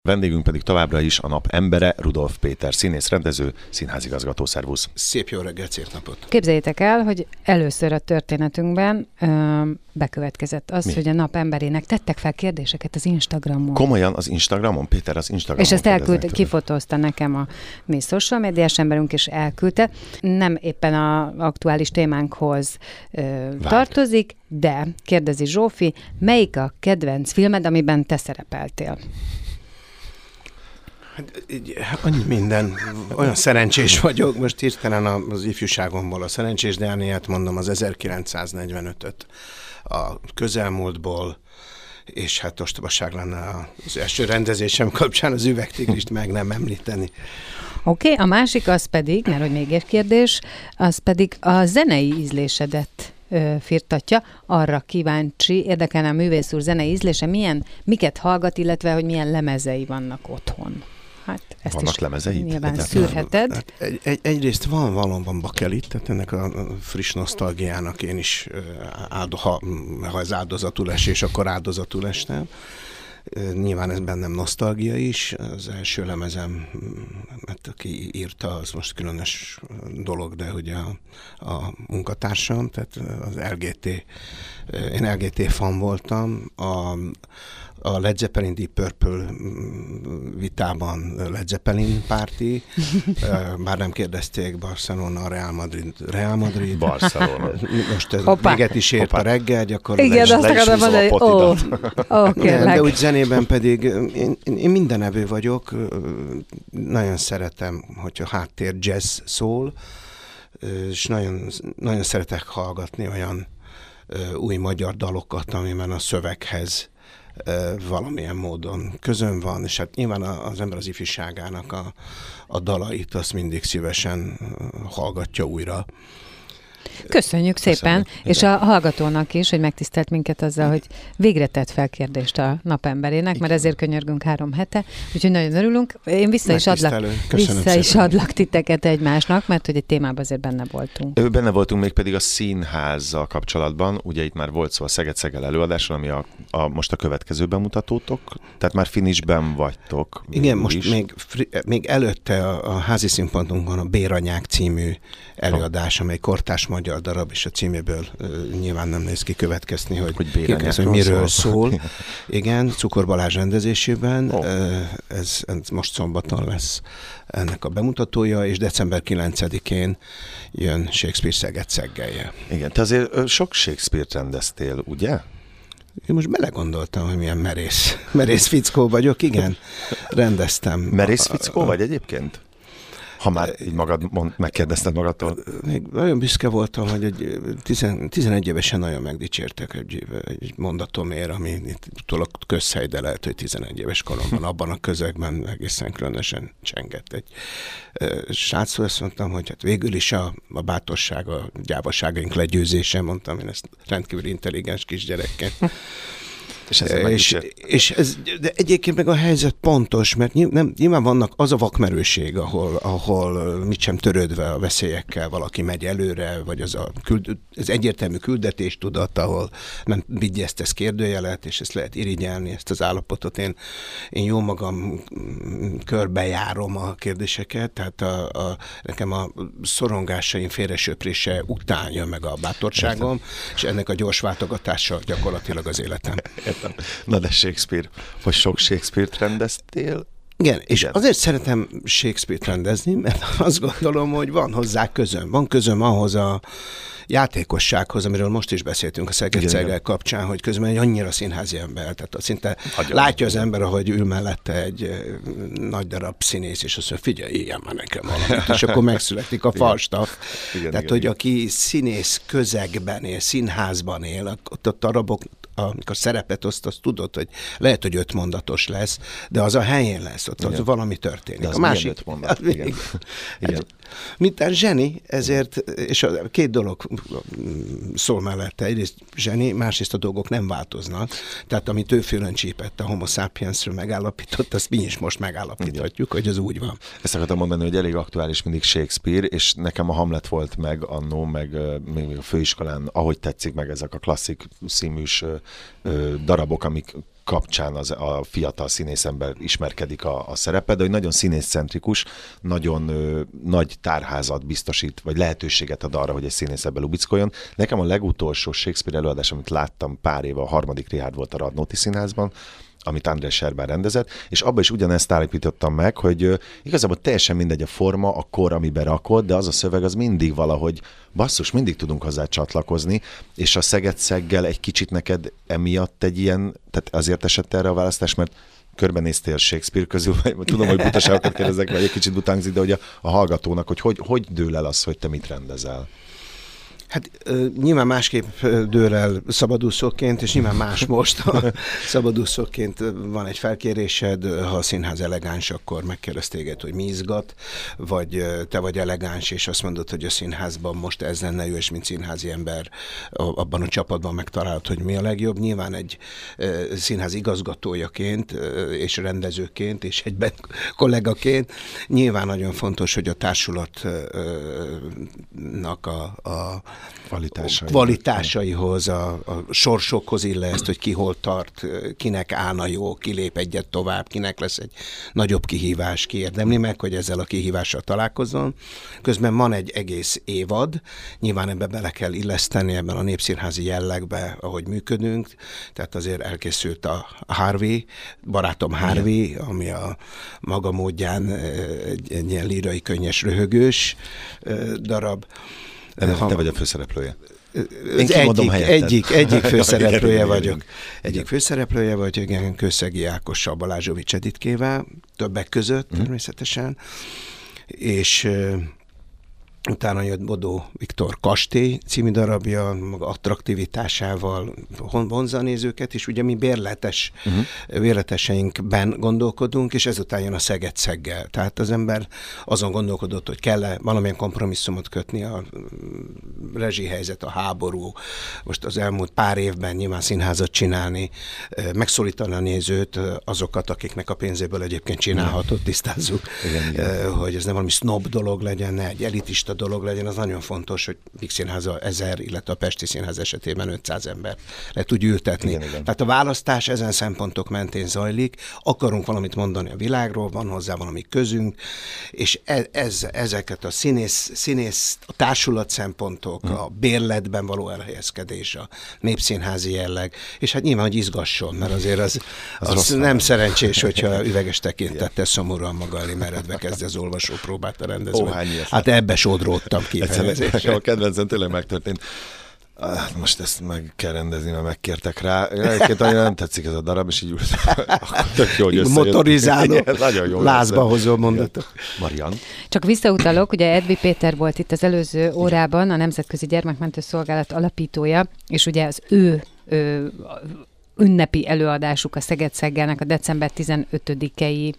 Vendégünk pedig továbbra is a nap embere, Rudolf Péter, színész, rendező, színházigazgató. Szervusz! Szép jó reggelt, szép napot! Képzeljétek el, hogy először a történetünkben bekövetkezett az, hogy a nap emberének tettek fel kérdéseket az Instagramon. Komolyan az Instagramon? Péter az Instagramon. És ezt elküldte, kifotózta nekem a mi social médiás emberünk, és elküldte. Nem éppen az aktuális témánkhoz tartozik, de kérdezi Zsófi, melyik a kedvenc filmed, amiben te szerepeltél? Hát, annyi minden, olyan szerencsés vagyok, most hirtelen az ifjúságomból a Szerencsés Dánielt mondom, az 1945-öt a közelmúltból, és hát ostobaság lenne az első rendezésem kapcsán az Üvegtigrist meg nem említeni. Oké, a másik az pedig, mert hogy még egy kérdés, az pedig a zenei ízlésedet firtatja. Arra kíváncsi, érdekelne a művész úr zenei ízlése, miket hallgat, illetve hogy milyen lemezei vannak otthon. Hát ezt vannak is lemezei? nyilván szűrheted. Hát egyrészt van valóban bakelit, tehát ennek a friss nosztalgiának én is, ha ez áldozatul esés, akkor áldozatul estem. Nyilván ez bennem nosztalgia is. Az első lemezem, mert aki írta, az most különös dolog, de ugye a munkatársam, tehát az LGT, én LGT fan voltam, a Led Zeppelin Deep Purple vitában Led Zeppelin párti, bár nem kérdezték, Barcelona, Real Madrid. Barcelona. Most ez véget is ért a reggel, gyakorlatilag. Igen, azt akarom mondani, de úgy zenében pedig én mindenevő vagyok, nagyon szeretem, hogyha háttér jazz szól, és nagyon, nagyon szeretek hallgatni olyan új magyar dalokat, amiben a szöveghez valamilyen módon közön van, és hát nyilván az ember az ifjúságának a dalait azt mindig szívesen hallgatja újra. Köszönjük szépen, és a hallgatónak is, hogy megtisztelt minket azzal, hogy végre tett fel kérdést a napemberének, mert ezért könyörgünk 3 hete, úgyhogy nagyon örülünk. Én vissza is adlak titeket egymásnak, mert hogy egy témában azért benne voltunk. Benne voltunk mégpedig a színházzal kapcsolatban, ugye itt már volt szó a Szeged-Szegel előadáson, ami most a következő bemutatótok, tehát már finishben vagytok. Igen, most még előtte a házi színpadunkon a Béranyák című előadás, amely kortárs magyar darab, és a címéből nyilván nem néz ki következni, hogy miről szól. Igen, Cukor Balázs rendezésében. Ez most szombaton lesz ennek a bemutatója, és december 9-én jön Shakespeare Szeged-Szeggelje. Igen, te azért sok Shakespeare-t rendeztél, ugye? Én most belegondoltam, hogy milyen merész fickó vagyok. Igen, rendeztem. Merész fickó vagy egyébként? Ha már így megkérdezted magadtól. Még nagyon büszke voltam, hogy 11 évesen nagyon megdicsértek egy mondatomért, ami itt utólag közhely, de lehet, hogy 11 éves koromban abban a közegben egészen különösen csengett egy srácról. Azt mondtam, hogy hát végül is a bátorság, a gyávaságaink legyőzése, mondtam én ezt rendkívül intelligens kisgyerekként. De egyébként meg a helyzet pontos, mert nyilván vannak az a vakmerőség, ahol mit sem törődve a veszélyekkel valaki megy előre, vagy az egyértelmű küldetéstudat, ahol nem vigyeztesz kérdőjelet, és ezt lehet irigyelni, ezt az állapotot. Én jó magam körbejárom a kérdéseket, tehát nekem a szorongásaim félresöprése után jön meg a bátorságom, és ennek a gyors váltogatása gyakorlatilag az életem. Na de Shakespeare, hogy sok Shakespeare-t rendeztél? Igen, és azért szeretem Shakespeare-t rendezni, mert azt gondolom, hogy van hozzá közöm. Van közöm ahhoz a játékossághoz, amiről most is beszéltünk a Szeged-Szegel kapcsán, hogy közben egy annyira színházi ember, tehát szinte látja az ember, ahogy ül mellette egy nagy darab színész, és azt mondja, figyelj, igen, már nekem valamit, és akkor megszületik a falstaff. Tehát, hogy aki színész közegben él, színházban él, ott a darabok, amikor szerepet azt tudod, hogy lehet, hogy 5 mondatos lesz, de az a helyén lesz, ott valami történik. De az a másik 5 mondat. Igen. Hát, mintán zseni, ezért, és a 2 dolog szól mellette, egyrészt zseni, másrészt a dolgok nem változnak, tehát amit ő fülön csípett a Homo sapiensről megállapított, azt mi is most megállapíthatjuk, hogy az úgy van. Ezt akartam mondani, hogy elég aktuális mindig Shakespeare, és nekem a Hamlet volt meg annó, meg még a főiskolán, ahogy tetszik meg ezek a klasszik színműs darabok, amik kapcsán a fiatal színészember ismerkedik a szerepe, de hogy nagyon színészcentrikus, nagyon nagy tárházat biztosít, vagy lehetőséget ad arra, hogy egy színész ebbe lubickoljon. Nekem a legutolsó Shakespeare előadás, amit láttam pár éve, a 3. Richard volt a Radnóti Színházban, amit András Serben rendezett, és abban is ugyanezt állapítottam meg, hogy igazából teljesen mindegy a forma, a kor, amiben rakod, de az a szöveg az mindig valahogy, basszus, mindig tudunk hozzá csatlakozni, és a Szeged-Szeggel egy kicsit neked emiatt egy ilyen, tehát azért esett erre a választás, mert körbenéztél Shakespeare közül, vagy tudom, hogy butaságokat kérdezek, vagy egy kicsit butánzik, de hogy a hallgatónak, hogy dől el az, hogy te mit rendezel? Hát nyilván másképp dől el szabadúszóként, és nyilván más most. Szabadúszóként van egy felkérésed, ha a színház elegáns, akkor megkérdez téged, hogy mi izgat, vagy te vagy elegáns, és azt mondod, hogy a színházban most ez lenne jó, és mint színházi ember abban a csapatban megtalálod, hogy mi a legjobb. Nyilván egy színház igazgatójaként, és rendezőként, és egyben kollégaként nyilván nagyon fontos, hogy a társulatnak a kvalitásaihoz, a sorsokhoz illeszt, hogy ki hol tart, kinek állna jó, ki lép egyet tovább, kinek lesz egy nagyobb kihívás, ki érdemli meg, hogy ezzel a kihívással találkozzon. Közben van egy egész évad, nyilván ebbe bele kell illeszteni, ebben a népszínházi jellegbe, ahogy működünk, tehát azért elkészült a Harvey, barátom Harvey, ami a maga módján egy ilyen lírai, könnyes, röhögős darab. Te vagy a főszereplője. Egyik főszereplője vagyok. Egyik főszereplője vagyok, igen, Kőszegi Ákossal, Balázsovics Editkével, többek között természetesen, és utána jött Bodó Viktor Kastély című darabja, maga attraktivitásával vonzza a nézőket, és ugye mi bérleteseinkben gondolkodunk, és ezután jön a Szeged-Szeggel. Tehát az ember azon gondolkodott, hogy kell-e valamilyen kompromisszumot kötni, a rezsihelyzet, a háború, most az elmúlt pár évben nyilván színházat csinálni, megszólítani a nézőt, azokat, akiknek a pénzéből egyébként csinálhatott, tisztázzuk, hogy ez nem valami snob dolog legyen, ne egy elitista dolog legyen, az nagyon fontos, hogy Víg Színháza 1000, illetve a Pesti Színház esetében 500 ember le tud ültetni. Igen. Tehát a választás ezen szempontok mentén zajlik, akarunk valamit mondani a világról, van hozzá valami közünk, és ezeket a színész, a társulat szempontok, a bérletben való elhelyezkedés, a népszínházi jelleg, és hát nyilván, hogy izgasson, mert azért az nem szerencsés, hogyha üveges tekintettel szomorúan maga elé meredve kezd az olvasópróbát a rendező. Hát ebbe sodródtam kifejezésre. A kedvencem tényleg megtörtént. Most ezt meg kell rendezni, mert megkértek rá. Egyébként annyira nem tetszik ez a darab, és így tök jó, hogy összejött. Motorizáló, lázba hozó mondatok. Marian. Csak visszautalok, ugye Edvi Péter volt itt az előző órában, a Nemzetközi Gyermekmentő Szolgálat alapítója, és ugye az ő ünnepi előadásuk a Szeged-Szeggelnek a december 15-i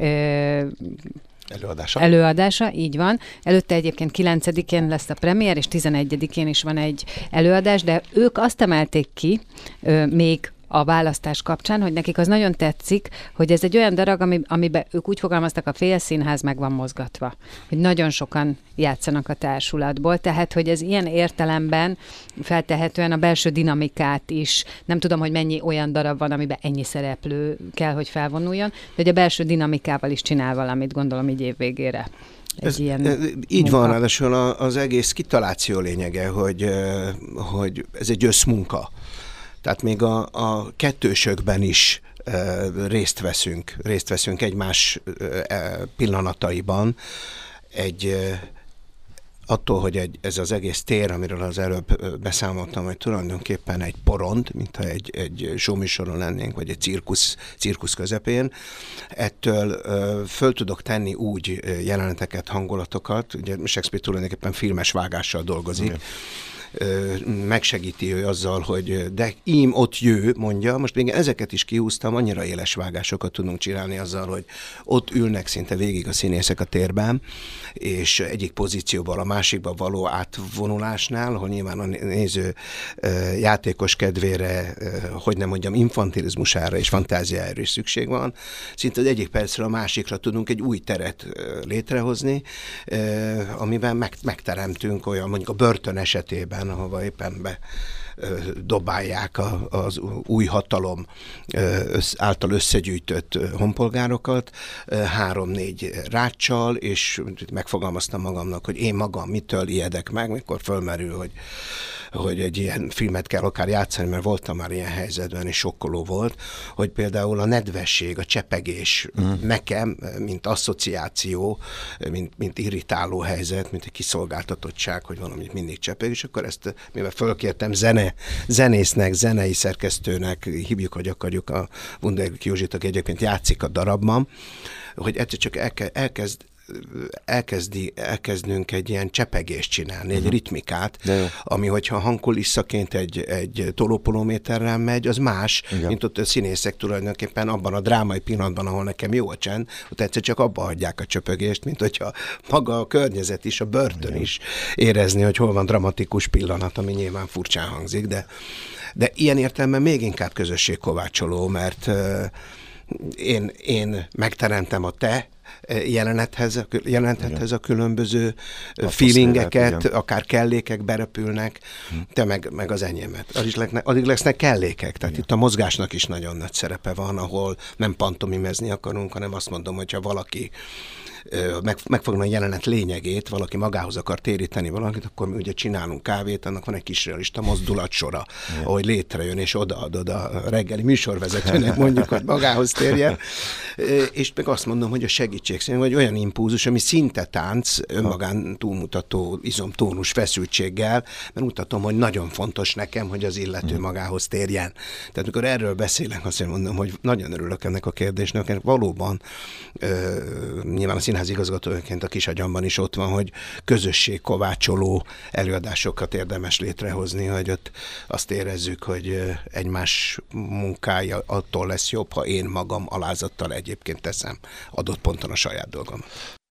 előadása, így van. Előtte egyébként 9-én lesz a premier, és 11-én is van egy előadás, de ők azt emelték ki még a választás kapcsán, hogy nekik az nagyon tetszik, hogy ez egy olyan darab, amiben ők úgy fogalmaztak, a félszínház meg van mozgatva. Hogy nagyon sokan játszanak a társulatból, tehát hogy ez ilyen értelemben feltehetően a belső dinamikát is, nem tudom, hogy mennyi olyan darab van, amiben ennyi szereplő kell, hogy felvonuljon, de hogy a belső dinamikával is csinál valamit, gondolom így év végére. Így van, ráadásul az egész kitaláció lényege, hogy ez egy összmunka. Tehát még a kettősökben is részt veszünk egymás pillanataiban. Attól, hogy ez az egész tér, amiről az előbb beszámoltam, hogy tulajdonképpen egy porond, mintha egy showműsoron lennénk, vagy egy cirkusz közepén, ettől föl tudok tenni úgy jeleneteket, hangulatokat, ugye Shakespeare tulajdonképpen filmes vágással dolgozik, okay. Megsegíti ő azzal, hogy de ím ott jő, mondja. Most még ezeket is kihúztam, annyira éles vágásokat tudunk csinálni azzal, hogy ott ülnek szinte végig a színészek a térben, és egyik pozícióból a másikba való átvonulásnál, ahol nyilván a néző játékos kedvére, hogy nem mondjam, infantilizmusára és fantáziára is szükség van. Szinte az egyik percről a másikra tudunk egy új teret létrehozni, amiben megteremtünk olyan, mondjuk a börtön esetében, ahova éppen dobálják az új hatalom által összegyűjtött honpolgárokat 3-4 ráccsal, és megfogalmaztam magamnak, hogy én magam mitől ijedek meg, mikor fölmerül, hogy egy ilyen filmet kell akár játszani, mert voltam már ilyen helyzetben, és sokkoló volt, hogy például a nedvesség, a csepegés nekem, mint asszociáció, mint irritáló helyzet, mint egy kiszolgáltatottság, hogy valamit mindig csepeg, és akkor ezt, mivel fölkértem zenésznek, zenei szerkesztőnek, hívjuk, hogy akarjuk, a Wunderlich Józsit, aki egyébként játszik a darabban, hogy egyszer csak elkezdünk egy ilyen csepegést csinálni, egy ritmikát, ami hogyha hangkuliszaként egy tolópolóméterrel megy, az más, mint ott a színészek tulajdonképpen abban a drámai pillanatban, ahol nekem jó a csend, ott egyszer csak abba hagyják a csöpögést, mint hogyha maga a környezet is, a börtön is érezni, hogy hol van dramatikus pillanat, ami nyilván furcsán hangzik, de ilyen értelemben még inkább közösségkovácsoló, mert én megteremtem a te jelenethez a különböző feelingeket, akár kellékek berepülnek, te meg az enyémet. Addig lesznek kellékek, tehát itt a mozgásnak is nagyon nagy szerepe van, ahol nem pantomimezni akarunk, hanem azt mondom, hogyha valaki megfogna a jelenet lényegét, valaki magához akar téríteni valakit, akkor mi ugye csinálunk kávét, annak van egy kis realista mozdulatsora, ahogy létrejön, és odaadod a reggeli műsorvezetőnek, mondjuk, hogy magához térjen, és meg azt mondom, hogy a segítség szerint, vagy olyan impulzus, ami szinte tánc, önmagán túlmutató izomtónus feszültséggel, mert mutatom, hogy nagyon fontos nekem, hogy az illető magához térjen. Tehát mikor erről beszélek, azt mondom, hogy nagyon örülök ennek a kérdésnek, mert valóban nyilván a színházi igazgatóként a kisagyamban is ott van, hogy közösségkovácsoló előadásokat érdemes létrehozni, hogy ott azt érezzük, hogy egymás munkája attól lesz jobb, ha én magam alázattal egyébként teszem adott ponton a saját dolgom.